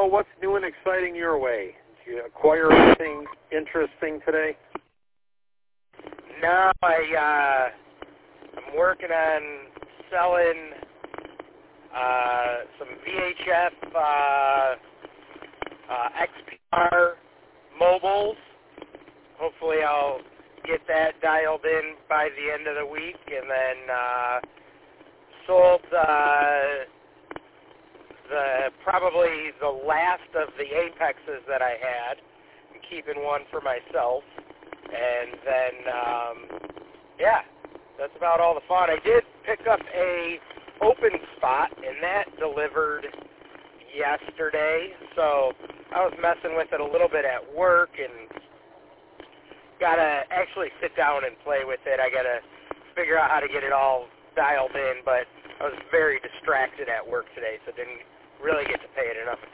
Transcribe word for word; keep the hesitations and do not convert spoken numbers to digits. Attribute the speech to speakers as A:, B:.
A: what's new and exciting your way? Did you acquire anything interesting today?
B: No, I, uh, I'm working on selling uh, some V H F uh, uh, X P R mobiles. Hopefully I'll get that dialed in by the end of the week, and then uh, sold uh, the probably the last of the Apexes that I had. I'm keeping one for myself, and then um, yeah, that's about all the fun. I did pick up a open spot, and that delivered yesterday, so I was messing with it a little bit at work, and gotta actually sit down and play with it. I gotta figure out how to get it all dialed in, but I was very distracted at work today, so didn't really get to pay it enough